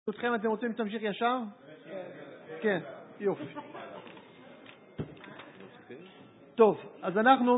אתכם, אתם רוצים שתמשיך ישר? כן, יופי. טוב, אז אנחנו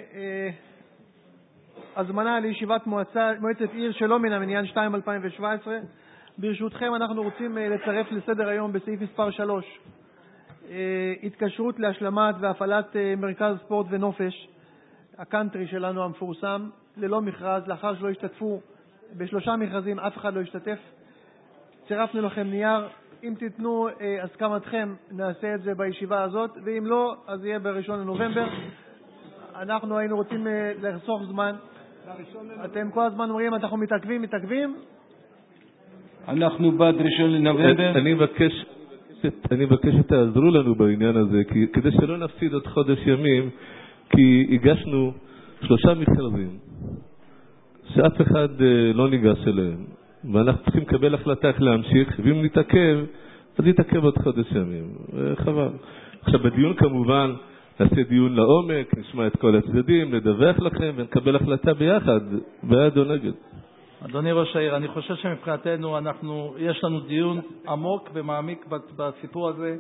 בהזמנה לישיבת מועצת עיר שלא מן המניין 2-2017. ברשותכם אנחנו רוצים לצרף לסדר היום בסעיף מספר 3 התקשרות להשלמת והפעלת מרכז ספורט ונופש, הקאנטרי שלנו המפורסם, ללא מכרז, לאחר שלא השתתפו בשלושה מכרזים, אף אחד לא השתתף. צירפנו לכם נייר, אם תיתנו הסכמתכם נעשה את זה בישיבה הזאת, ואם לא אז יהיה ב1 לנובמבר. אנחנו היינו רוצים לחסוך זמן, אתם כל הזמן אומרים אנחנו מתעכבים. אנחנו בעד 1 לנובמבר. אני מבקש שתעזרו לנו בעניין הזה, כדי שלא נפסיד עוד חודש ימים, כי הגשנו 3 מכרזים שאף אחד לא ניגש אליהם, ואנחנו צריכים לקבל החלטה איך להמשיך, ואם נתעכב, אז נתעכב עוד חודש ימים. חבל. עכשיו בדיון כמובן נעשה דיון לעומק, נשמע את כל הצדדים, נדווח לכם ונקבל החלטה ביחד, בעד או נגד. אדוני ראש העיר, אני חושב שמבחינתנו יש לנו דיון עמוק ומעמיק בסיפור הזה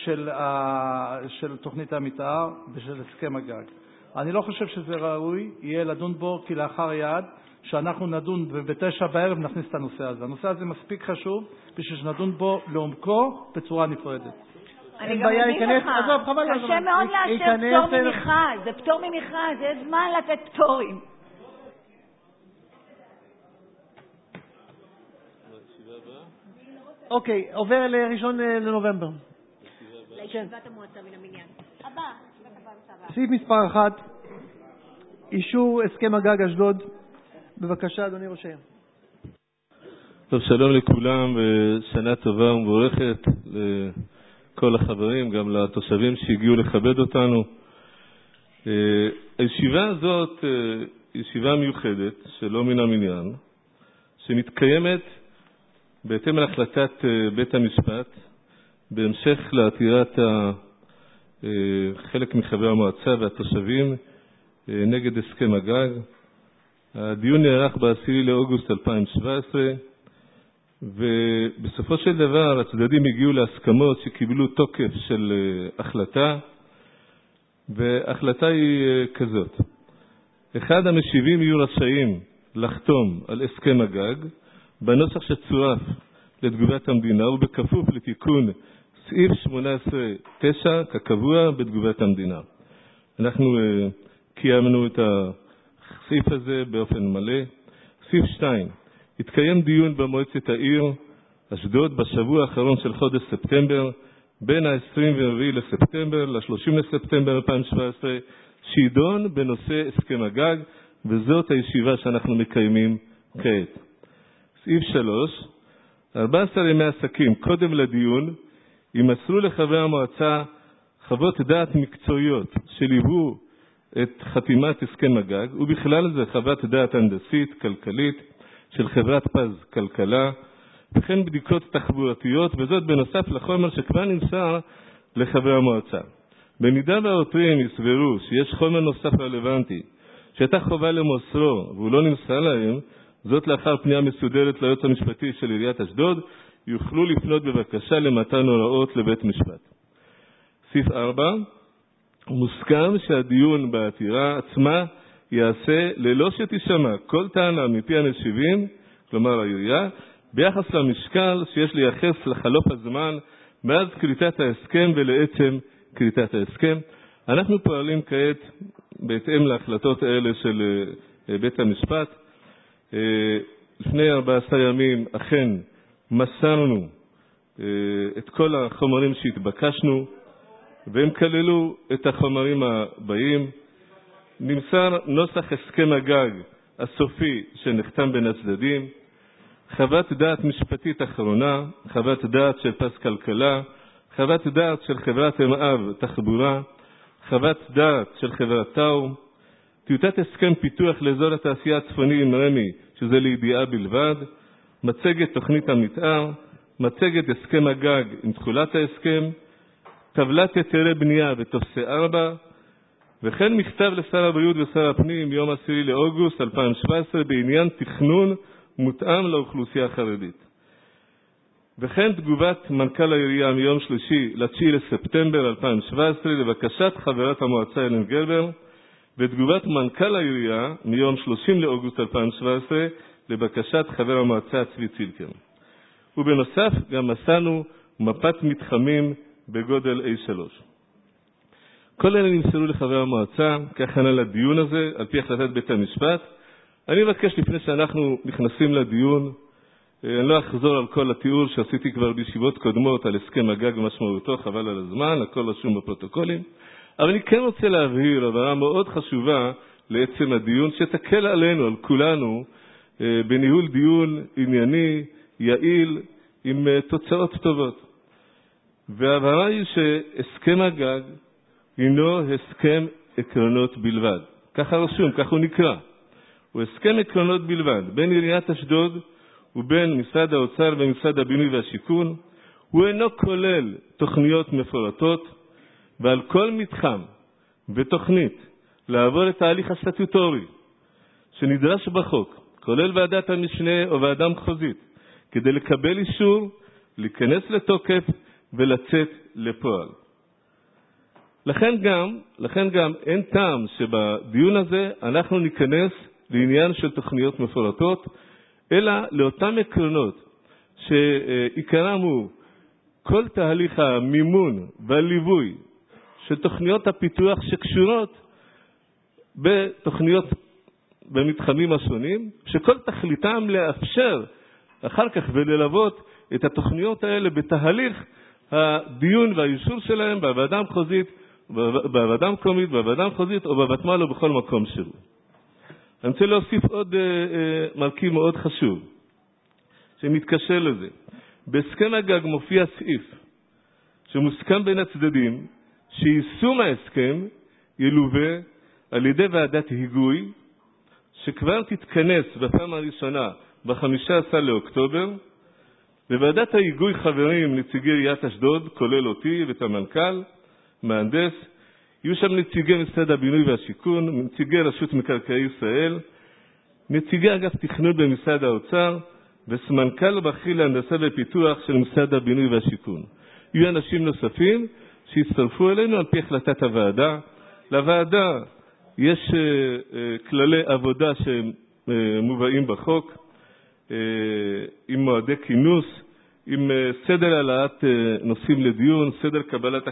של תוכנית המתאר ושל הסכם הגג. אני לא חושב שזה ראוי יהיה לדון בו כלאחר יד, שאנחנו נדון ב9 בערב נכניס את הנושא הזה. הנושא הזה מספיק חשוב בשביל שנדון בו לעומקו בצורה נפרדת. אני גם אגיד לך, קשה מאוד לאשר פטור ממכרז, זה פטור ממכרז, זה זמן לתת פטורים. אוקיי, עובר ל1 לנובמבר. לישיבת המועצה מן המניין. סעיף מספר 1, אישור הסכם הגג אשדוד. בבקשה, אדוני ראש העיר. טוב, שלום לכולם ושנה טובה ומבורכת לכל החברים, גם לתושבים שהגיעו לכבד אותנו. הישיבה הזאת היא ישיבה מיוחדת שלא מן המניין, שמתקיימת בהתאם להחלטת בית המשפט, בהמשך לעתירת חלק מחברי המועצה והתושבים נגד הסכם הגג. הדיון נערך ב10 לאוגוסט 2017, ובסופו של דבר הצדדים הגיעו להסכמות שקיבלו תוקף של החלטה, וההחלטה היא כזאת: אחד המשיבים יהיו רשאים לחתום על הסכם הגג בנוסח שצורף לתגובת המדינה ובכפוף לתיקון סעיף 18-9 כקבוע בתגובת המדינה. אנחנו קיימנו את הסעיף הזה באופן מלא. סעיף 2, התקיים דיון במועצת העיר אשדוד בשבוע האחרון של חודש ספטמבר, בין ה-24 לספטמבר ל-30 לספטמבר 2017, שידון בנושא הסכם הגג, וזאת הישיבה שאנחנו מקיימים כעת. סעיף 3, 14 ימי עסקים קודם לדיון יימסרו לחברי המועצה חוות דעת מקצועיות שליוו את חתימת הסכם הגג, ובכלל זה חוות דעת הנדסית, כלכלית של חברת פז כלכלה, וכן בדיקות תחבורתיות, וזאת בנוסף לחומר שכבר נמסר לחברי המועצה. במידה והעותרים יסברו שיש חומר נוסף רלוונטי שהייתה חובה למוסרו והוא לא נמסר להם, זאת לאחר פנייה מסודרת ליועץ המשפטי של עיריית אשדוד, יוכלו לפנות בבקשה למתן הוראות לבית משפט. סעיף 4, מוסכם שהדיון בעתירה עצמה יעשה ללא שתשמע כל טענה מפי המשיבים, כלומר העירייה, ביחס למשקל שיש לייחס לחלוף הזמן מאז כריתת ההסכם ולעצם כריתת ההסכם. אנחנו פועלים כעת בהתאם להחלטות האלה של בית המשפט. לפני 14 ימים אכן מסרנו את כל החומרים שהתבקשנו, והם כללו את החומרים הבאים. נמסר נוסח הסכם הגג הסופי שנחתם בין הצדדים, חוות דעת משפטית אחרונה, חוות דעת של פז כלכלה, חוות דעת של חברת אמאב תחבורה, חוות דעת של חברת טאו, טיוטת הסכם פיתוח לאזור התעשייה הצפוני עם רמי, שזה לידיעה בלבד, מצגת תוכנית המתאר, מצגת הסכם הגג עם תחולת ההסכם, טבלת היתרי בנייה וטופסי 4, וכן מכתב לשר הבריאות ושר הפנים מיום 10 לאוגוסט 2017 בעניין תכנון מותאם לאוכלוסייה החרדית. וכן תגובת מנכ"ל העירייה מיום 9 לספטמבר 2017 לבקשת חברת המועצה אלן גלבר, ותגובת מנכ"ל העירייה מיום 30 לאוגוסט 2017 לבקשת חבר המועצה צבי צילקר. ובנוסף גם מסענו מפת מתחמים בגודל A3. כל אלה נמסרו לחבר המועצה כהכנה לדיון הזה על פי החלטת בית המשפט. אני מבקש לפני שאנחנו נכנסים לדיון, אני לא אחזור על כל התיאור שעשיתי כבר בישיבות קודמות על הסכם הגג ומשמעותו, חבל על הזמן, הכל רשום בפרוטוקולים, אבל אני כן רוצה להבהיר הבהרה מאוד חשובה לעצם הדיון שתקל עלינו, על כולנו, בניהול דיון ענייני, יעיל, עם תוצאות טובות. וההבהרה היא שהסכם הגג הינו הסכם עקרונות בלבד. ככה רשום, כך הוא נקרא. הוא הסכם עקרונות בלבד בין עיריית אשדוד ובין משרד האוצר ומשרד הבינוי והשיכון. הוא אינו כולל תוכניות מפורטות, ועל כל מתחם ותוכנית לעבור את ההליך הסטטוטורי שנדרש בחוק, כולל ועדת המשנה או ועדה מחוזית, כדי לקבל אישור, להיכנס לתוקף ולצאת לפועל. לכן גם אין טעם שבדיון הזה אנחנו ניכנס לעניין של תוכניות מפורטות, אלא לאותם עקרונות שעיקרם הוא כל תהליך המימון והליווי של תוכניות הפיתוח שקשורות בתוכניות במתחמים השונים, שכל תכליתם לאפשר אחר כך וללוות את התוכניות האלה בתהליך הדיון והאישור שלהם בוועדה המחוזית, בוועדה המקומית, בוועדה המחוזית או בוותמ"ל או בכל מקום שהוא. אני רוצה להוסיף עוד מרכיב מאוד חשוב שמתקשר לזה. בהסכם הגג מופיע סעיף שמוסכם בין הצדדים שיישום ההסכם ילווה על ידי ועדת היגוי שכבר תתכנס בפעם הראשונה ב-15 לאוקטובר. בוועדת ההיגוי חברים נציגי עיריית אשדוד, כולל אותי ואת המנכ"ל, מהנדס, יהיו שם נציגי משרד הבינוי והשיכון, נציגי רשות מקרקעי ישראל, נציגי אגף תכנון במשרד האוצר, וסמנכ"ל בכיר להנדסה ופיתוח של משרד הבינוי והשיכון. יהיו אנשים נוספים שיצטרפו אלינו על פי החלטת הוועדה. לוועדה יש כללי עבודה שמובאים בחוק, עם מועדי כינוס, עם סדר העלאת נושאים לדיון, סדר קבלת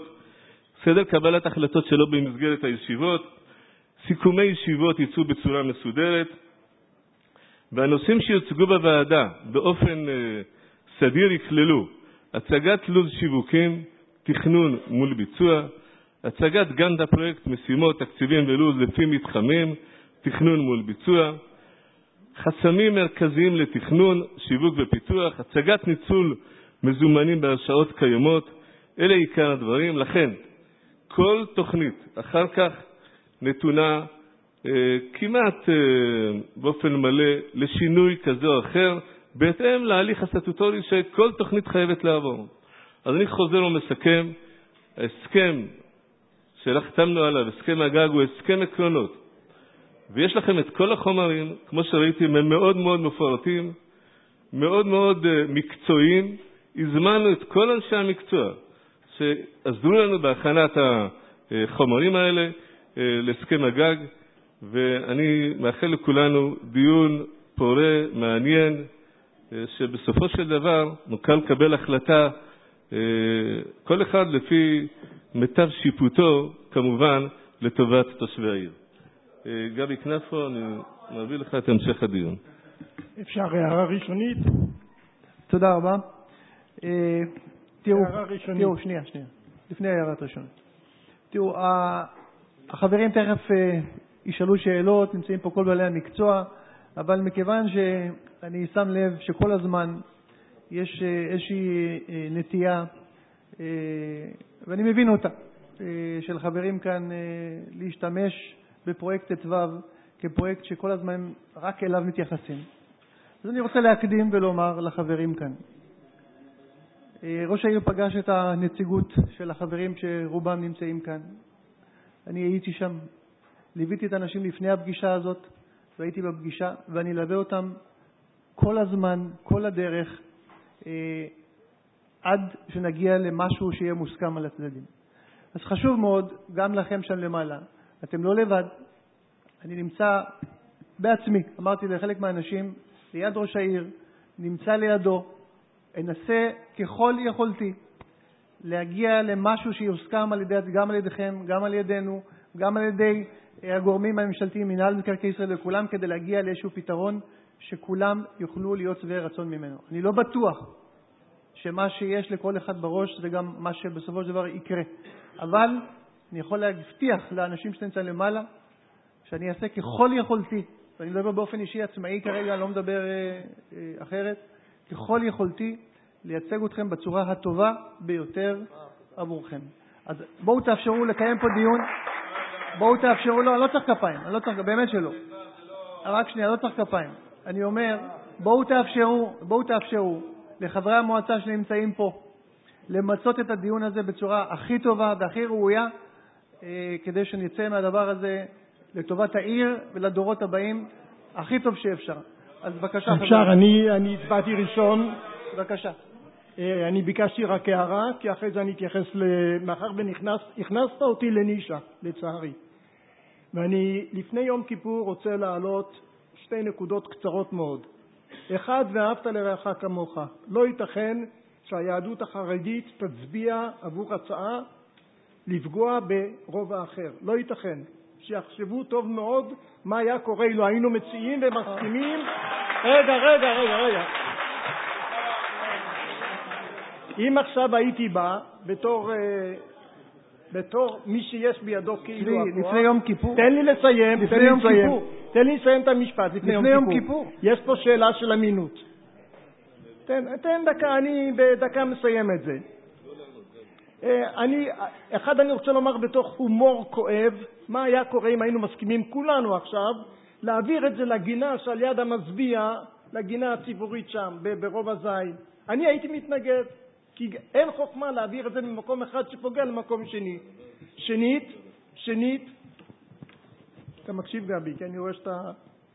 החלטות שלא במסגרת הישיבות, סיכומי ישיבות יצאו בצורה מסודרת, והנושאים שיוצגו בוועדה באופן סדיר יכללו הצגת לו"ז שיווקים, תכנון מול ביצוע, הצגת גאנט הפרויקט, משימות, תקציבים ולו"ז לפי מתחמים, תכנון מול ביצוע, חסמים מרכזיים לתכנון, שיווק ופיתוח, הצגת ניצול מזומנים בהרשאות קיימות. אלה עיקר הדברים. לכן כל תוכנית אחר כך נתונה כמעט באופן מלא לשינוי כזה או אחר, בהתאם להליך הסטטוטורי שכל תוכנית חייבת לעבור. אז אני חוזר ומסכם, ההסכם שחתמנו עליו, הסכם הגג, הוא הסכם עקרונות. ויש לכם את כל החומרים, כמו שראיתם, הם מאוד מאוד מפורטים, מאוד מאוד מקצועיים. הזמנו את כל אנשי המקצוע שעזרו לנו בהכנת החומרים האלה להסכם הגג, ואני מאחל לכולנו דיון פורה, מעניין, שבסופו של דבר נוכל לקבל החלטה, כל אחד לפי מיטב שיפוטו, כמובן, לטובת תושבי העיר. גבי כנפו, אני מביא לך את המשך הדיון. אפשר הערה ראשונית? תודה רבה. תראו, שנייה. לפני הערת ראשונית. תראו, החברים תכף ישאלו שאלות, נמצאים פה כל בעלי המקצוע, אבל מכיוון שאני שם לב שכל הזמן יש איזושהי נטייה, ואני מבין אותה, של חברים כאן להשתמש בפרויקט ט"ו כפרויקט שכל הזמן רק אליו מתייחסים. אז אני רוצה להקדים ולומר לחברים כאן. ראש העיר פגש את הנציגות של החברים שרובם נמצאים כאן. אני הייתי שם, ליוויתי את האנשים לפני הפגישה הזאת, והייתי בפגישה, ואני אלווה אותם כל הזמן, כל הדרך, עד שנגיע למשהו שיהיה מוסכם על הצדדים. אז חשוב מאוד, גם לכם שם למעלה, אתם לא לבד. אני נמצא בעצמי, אמרתי לחלק מהאנשים, ליד ראש העיר, נמצא לידו, אנסה ככל יכולתי להגיע למשהו שיוסכם גם על ידיכם, גם על ידינו, גם על ידי הגורמים הממשלתיים, מנהל מקרקעי ישראל וכולם, כדי להגיע לאיזשהו פתרון שכולם יוכלו להיות שבעי רצון ממנו. אני לא בטוח שמה שיש לכל אחד בראש זה גם מה שבסופו של דבר יקרה. אבל אני יכול להבטיח לאנשים שנמצאים למעלה שאני אעשה ככל יכולתי, ואני מדבר באופן אישי עצמאי כרגע, אני לא מדבר אחרת, ככל יכולתי לייצג אתכם בצורה הטובה ביותר עבורכם. אז בואו תאפשרו לקיים פה דיון. בואו תאפשרו, לא, אני לא צריך כפיים, אני לא צריך, באמת שלא. רק שנייה, לא צריך כפיים. אני אומר, בואו תאפשרו לחברי המועצה שנמצאים פה למצות את הדיון הזה בצורה הכי טובה והכי ראויה, כדי שנצא מהדבר הזה לטובת העיר ולדורות הבאים הכי טוב שאפשר. אז בבקשה. אפשר, אני הצבעתי ראשון. בבקשה. אני ביקשתי רק הערה, כי אחרי זה אני אתייחס מאחר הכנסת אותי לנישה, לצערי. ואני לפני יום כיפור רוצה להעלות שתי נקודות קצרות מאוד. אחד, ואהבת לרעך כמוך. לא ייתכן שהיהדות החרדית תצביע עבור הצעה לפגוע ברוב האחר. לא ייתכן. שיחשבו טוב מאוד מה היה קורה אילו היינו מציעים ומסכימים. רגע. אם עכשיו הייתי בא בתור מי שיש בידו כאילו לפני יום כיפור. תן לי לסיים את המשפט. לפני יום כיפור. יש פה שאלה של אמינות. תן דקה, אני בדקה מסיים את זה. אני רוצה לומר בתוך הומור כואב, מה היה קורה אם היינו מסכימים כולנו עכשיו להעביר את זה לגינה שעל יד המזביע, לגינה הציבורית שם ברוב הזין. אני הייתי מתנגד, כי אין חוכמה להעביר את זה ממקום אחד שפוגע למקום שני. שנית, אתה מקשיב גבי, כי אני רואה שאתה...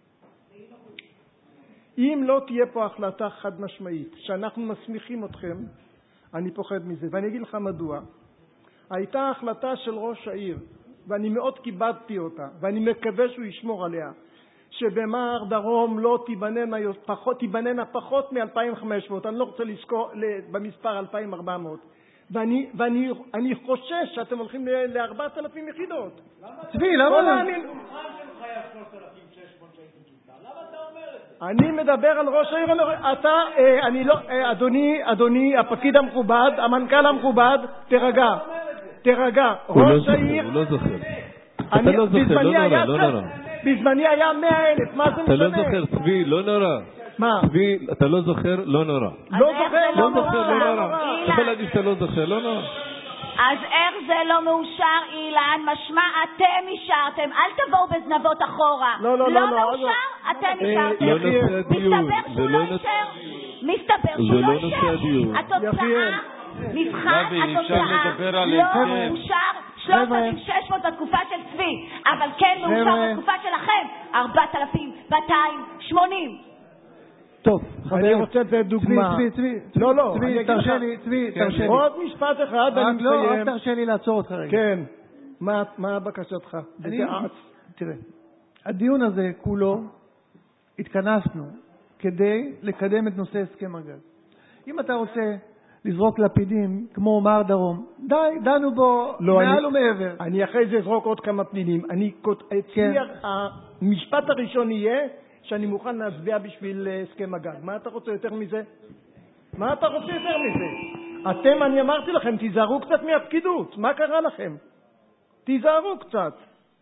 אם לא תהיה פה החלטה חד משמעית שאנחנו מסמיכים אתכם, אני פוחד מזה, ואני אגיד לך מדוע. הייתה החלטה של ראש העיר, ואני מאוד כיבדתי אותה, ואני מקווה שהוא ישמור עליה, שבמער דרום לא תיבננה פחות מ-2,500, אני לא רוצה לזכור במספר 2,400. ואני חושש שאתם הולכים ל-4,000 יחידות. צבי, למה? אני מדבר על ראש העיר. אדוני הפקיד המכובד, המנכ"ל המכובד, תרגע. ראש העיר... הוא לא זוכר. אתה לא זוכר, לא נורא. בזמני היה 100,000, מה זה משנה? אתה לא זוכר, צבי, לא נורא. מה? צבי, אתה לא זוכר, לא נורא. לא נורא. אתה יכול להגיד שאתה לא זוכר, לא נורא. אז איך זה לא מאושר, אילן? משמע אתם אישרתם, אל תבואו בזנבות אחורה. לא מאושר, אתם אישרתם. לא נושא הדיון. מסתבר שהוא לא אישר. התוצאה, מבחן התוצאה לא מאושר 3,600 בתקופה של צבי, אבל כן מאושר בתקופה שלכם 4,280. טוב, אני רוצה לתת דוגמה. צבי, תרשה לי. עוד משפט אחד, אני מסיים. רק תרשה לי לעצור אותך רגע. כן. מה בקשתך? תראה, הדיון הזה כולו התכנסנו כדי לקדם את נושא הסכם הגז. אם אתה רוצה לזרוק לפידים כמו מער דרום, דנו בו מעל ומעבר. אני אחרי זה אזרוק עוד כמה פנינים. המשפט הראשון יהיה שאני מוכן להצביע בשביל הסכם הגז. מה אתה רוצה יותר מזה? אני אמרתי לכם, תיזהרו קצת מהפקידות. מה קרה לכם? תיזהרו קצת.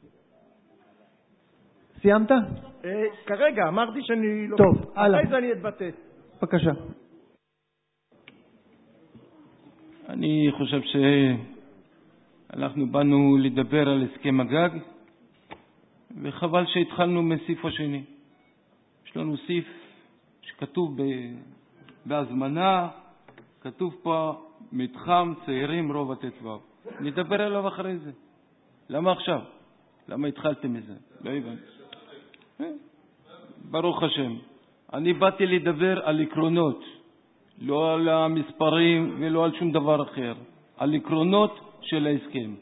סיימת? כרגע, אמרתי שאני לא... טוב, הלאה. אחרי זה אני אתבטא. בבקשה. אני חושב שאנחנו באנו לדבר על הסכם הגג, וחבל שהתחלנו מסעיף השני. יש לנו סעיף שכתוב בהזמנה, כתוב פה מתחם צעירים רובע ט"ו. נדבר עליו אחרי זה. למה עכשיו? למה התחלתם מזה? לא הבנתי. ברוך השם. אני באתי לדבר על עקרונות, לא על המספרים ולא על שום דבר אחר, על עקרונות של ההסכם.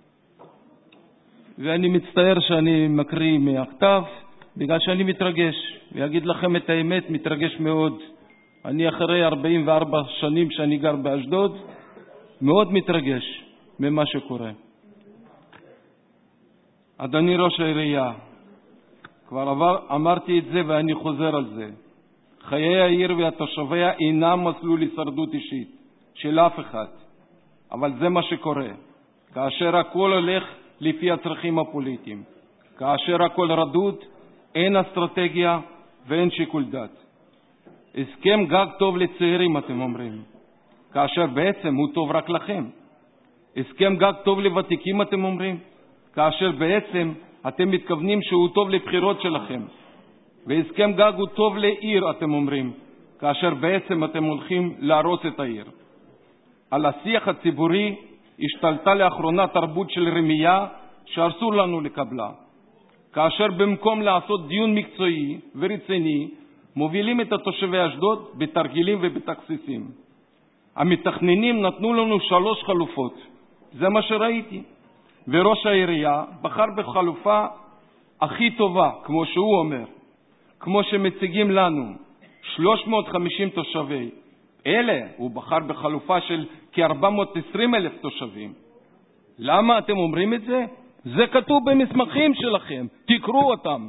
ואני מצטער שאני מקריא מהכתב, בגלל שאני מתרגש, ויגיד לכם את האמת, מתרגש מאוד. אני אחרי 44 שנים שאני גר באשדוד, מאוד מתרגש ממה שקורה. אדוני ראש העירייה, כבר אמרתי את זה ואני חוזר על זה. חיי העיר והתושביה אינם מסלול הישרדות אישית של אף אחד. אבל זה מה שקורה. כאשר הכל הולך לפי הצרכים הפוליטיים. כאשר הכל רדוד, אין אסטרטגיה ואין שיקול דעת. הסכם גג טוב לצעירים, אתם אומרים. כאשר בעצם הוא טוב רק לכם. הסכם גג טוב לוותיקים, אתם אומרים. כאשר בעצם אתם מתכוונים שהוא טוב לבחירות שלכם. והסכם גג הוא טוב לעיר, אתם אומרים, כאשר בעצם אתם הולכים להרוס את העיר. על השיח הציבורי השתלטה לאחרונה תרבות של רמייה שאסור לנו לקבלה. כאשר במקום לעשות דיון מקצועי ורציני, מובילים את תושבי אשדוד בתרגילים ובתכסיסים. המתכננים נתנו לנו 3 חלופות. זה מה שראיתי. וראש העירייה בחר בחלופה הכי טובה, כמו שהוא אומר. כמו שמציגים לנו, 350 תושבי. הוא בחר בחלופה של כ-420,000 תושבים. למה אתם אומרים את זה? זה כתוב במסמכים שלכם, תקראו אותם.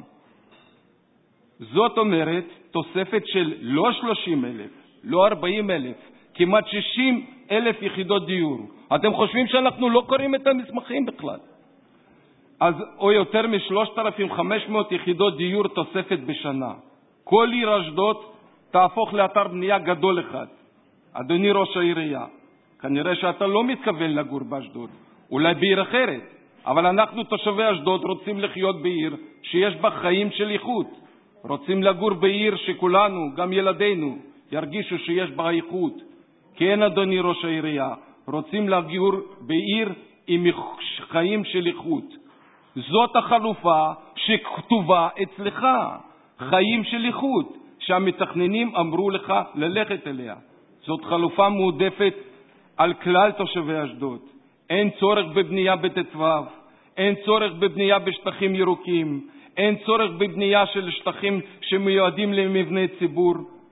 זאת אומרת, תוספת של לא 30,000, לא 40,000, כמעט 60,000 יחידות דיור. אתם חושבים שאנחנו לא קוראים את המסמכים בכלל? אז או יותר מ-3,500 יחידות דיור תוספת בשנה. כל עיר אשדוד תהפוך לאתר בנייה גדול אחד. אדוני ראש העירייה, כנראה שאתה לא מתכוון לגור באשדוד, אולי בעיר אחרת, אבל אנחנו תושבי אשדוד רוצים לחיות בעיר שיש בה חיים של איכות. רוצים לגור בעיר שכולנו, גם ילדינו, ירגישו שיש בה איכות. כן, אדוני ראש העירייה, רוצים לגור בעיר עם חיים של איכות. זאת החלופה שכתובה אצלך, חיים של איכות, שהמתכננים אמרו לך ללכת אליה. זאת חלופה מועדפת על כלל תושבי אשדוד. אין צורך בבנייה בתצוו, אין צורך בבנייה בשטחים ירוקים, אין צורך בבנייה של שטחים שמיועדים למבני ציבור.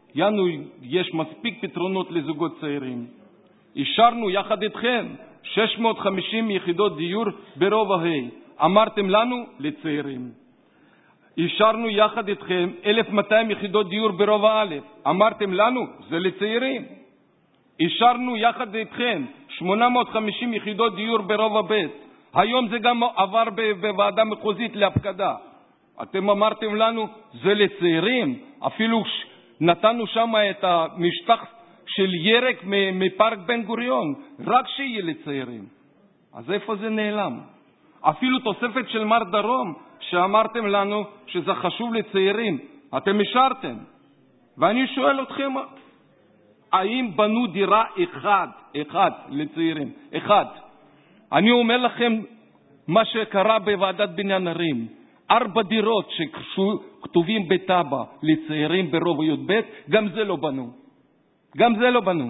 יש מספיק פתרונות לזוגות צעירים. אישרנו יחד איתכם 650 יחידות דיור ברובע ה'. אמרתם לנו לצעירים. אישרנו יחד איתכם 1,200 יחידות דיור ברובע א'. אמרתם לנו, זה לצעירים. אישרנו יחד איתכם 850 יחידות דיור ברובע ב'. היום זה גם עבר בוועדה מחוזית להפקדה. אתם אמרתם לנו, זה לצעירים. אפילו נתנו שם את המשטח של ירק מפארק בן גוריון, רק שיהיה לצעירים. אז איפה זה נעלם? אפילו תוספת של מר דרום, שאמרתם לנו שזה חשוב לצעירים, אתם אישרתם. ואני שואל אתכם, האם בנו דירה אחד לצעירים? אחד. אני אומר לכם מה שקרה בוועדת בניין ערים. 4 דירות שכתובים בטאבע לצעירים ברובע י"ב, גם זה לא בנו. גם זה לא בנו.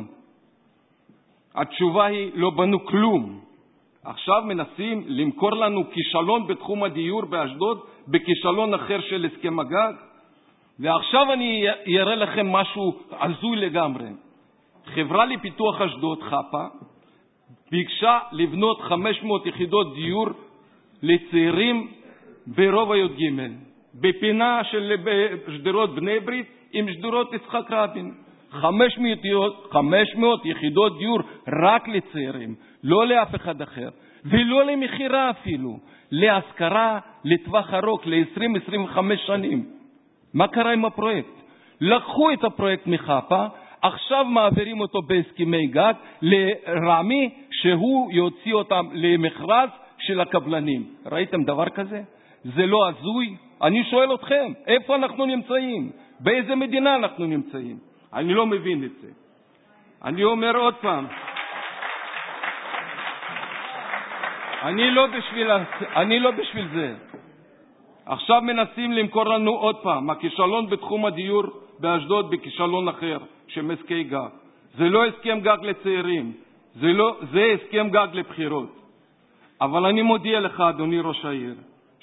התשובה היא, לא בנו כלום. עכשיו מנסים למכור לנו כישלון בתחום הדיור באשדוד, בכישלון אחר של הסכם הגג. ועכשיו אני אראה לכם משהו הזוי לגמרי. חברה לפיתוח אשדוד, חפה, ביקשה לבנות 500 יחידות דיור לצעירים ברובע י"ג, בפינה של שדרות בני ברית עם שדרות יצחק רבין. 500 יחידות דיור רק לצעירים, לא לאף אחד אחר, ולא למחירה אפילו, להשכרה לטווח ארוך, ל-20-25 שנים. מה קרה עם הפרויקט? לקחו את הפרויקט מחפה, עכשיו מעבירים אותו בהסכמי גג לרמי, שהוא יוציא אותם למכרז של הקבלנים. ראיתם דבר כזה? זה לא הזוי? אני שואל אתכם, איפה אנחנו נמצאים? באיזה מדינה אנחנו נמצאים? אני לא מבין את זה. אני אומר עוד פעם, אני לא בשביל זה. עכשיו מנסים למכור לנו עוד פעם, הכישלון בתחום הדיור באשדוד בכישלון אחר, שמסקי גג. זה לא הסכם גג לצעירים, זה הסכם גג לבחירות. אבל אני מודיע לך, אדוני ראש העיר,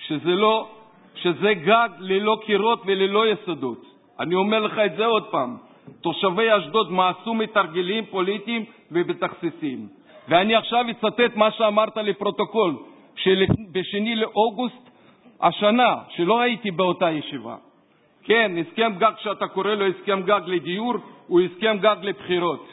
שזה גג ללא קירות וללא יסודות. אני אומר לך את זה עוד פעם. תושבי אשדוד מעשו מתרגילים פוליטיים ובתכסיסים. ואני עכשיו אצטט מה שאמרת לפרוטוקול, שבשני לאוגוסט השנה, שלא הייתי באותה ישיבה. כן, הסכם גג שאתה קורא לו הסכם גג לדיור, הוא הסכם גג לבחירות.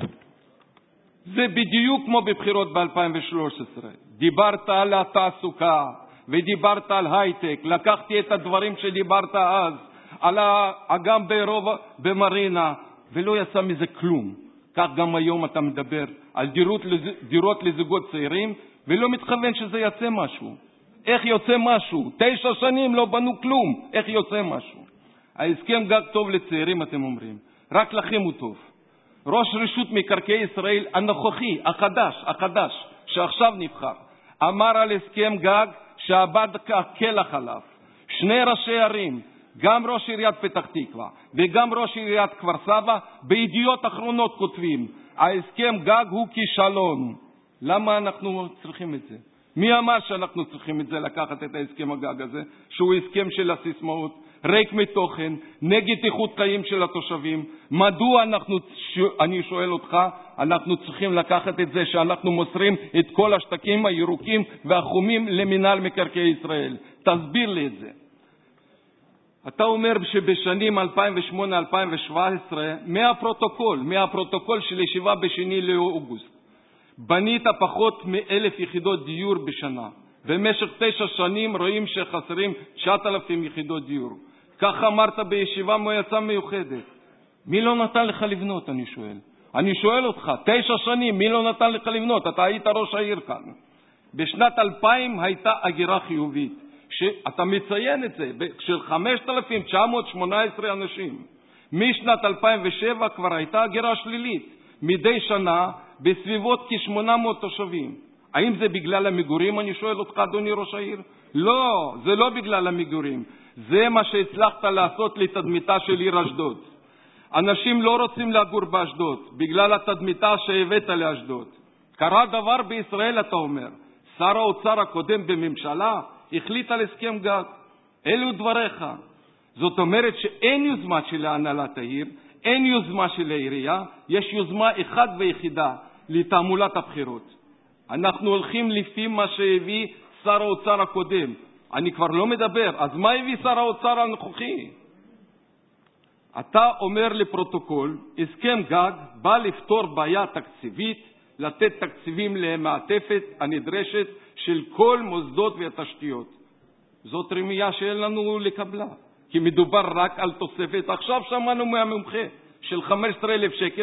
זה בדיוק כמו בבחירות ב-2013. דיברת על התעסוקה ודיברת על הייטק. לקחתי את הדברים שדיברת אז, על האגם באירופה במרינה, ולא יצא מזה כלום. כך גם היום אתה מדבר על דירות לזוגות צעירים, ולא מתכוון שזה יצא משהו. איך יוצא משהו? 9 שנים לא בנו כלום. איך יוצא משהו? ההסכם גג טוב לצעירים, אתם אומרים. רק לכם הוא טוב. ראש רשות מקרקעי ישראל הנוכחי, החדש, שעכשיו נבחר, אמר על הסכם גג שעבד ככלח עליו. 2 ראשי ערים, גם ראש עיריית פתח תקווה וגם ראש עיריית כפר סבא, בידיעות אחרונות כותבים, ההסכם גג הוא כישלון. למה אנחנו צריכים את זה? מי אמר שאנחנו צריכים את זה, לקחת את ההסכם הגג הזה, שהוא הסכם של הסיסמאות, ריק מתוכן, נגד איכות חיים של התושבים? מדוע אני שואל אותך, אנחנו צריכים לקחת את זה שאנחנו מוסרים את כל השטחים הירוקים והחומים למינהל מקרקעי ישראל? תסביר לי את זה. אתה אומר שבשנים 2008-2017, מהפרוטוקול של ישיבה בשני לאוגוסט, בנית פחות מ1,000 יחידות דיור בשנה. במשך 9 שנים רואים שחסרים 9,000 יחידות דיור. כך אמרת בישיבה מועצה מיוחדת. מי לא נתן לך לבנות, אני שואל. אני שואל אותך, 9 שנים, מי לא נתן לך לבנות? אתה היית ראש העיר כאן. בשנת 2000 הייתה הגירה חיובית, שאתה מציין את זה, של 5,918 אנשים. משנת 2007 כבר הייתה הגירה שלילית. מדי שנה בסביבות כ-800 תושבים. האם זה בגלל המגורים, אני שואל אותך, אדוני ראש העיר? לא, זה לא בגלל המגורים. זה מה שהצלחת לעשות לתדמיתה של עיר אשדוד. אנשים לא רוצים לגור באשדוד, בגלל התדמיתה שהבאת לאשדוד. קרה דבר בישראל, אתה אומר. שר האוצר הקודם בממשלה החליט על הסכם גג. אלו דבריך. זאת אומרת שאין יוזמה של הנהלת העיר, אין יוזמה של העירייה, יש יוזמה אחת ויחידה לתעמולת הבחירות. אנחנו הולכים לפי מה שהביא שר האוצר הקודם. אני כבר לא מדבר, אז מה הביא שר האוצר הנוכחי? אתה אומר לפרוטוקול, הסכם גג בא לפתור בעיה תקציבית, לתת תקציבים למעטפת הנדרשת של כל מוסדות והתשתיות. זאת רמייה שאין לנו לקבלה, כי מדובר רק על תוספת. עכשיו שמענו מהמומחה של 15,000 שקל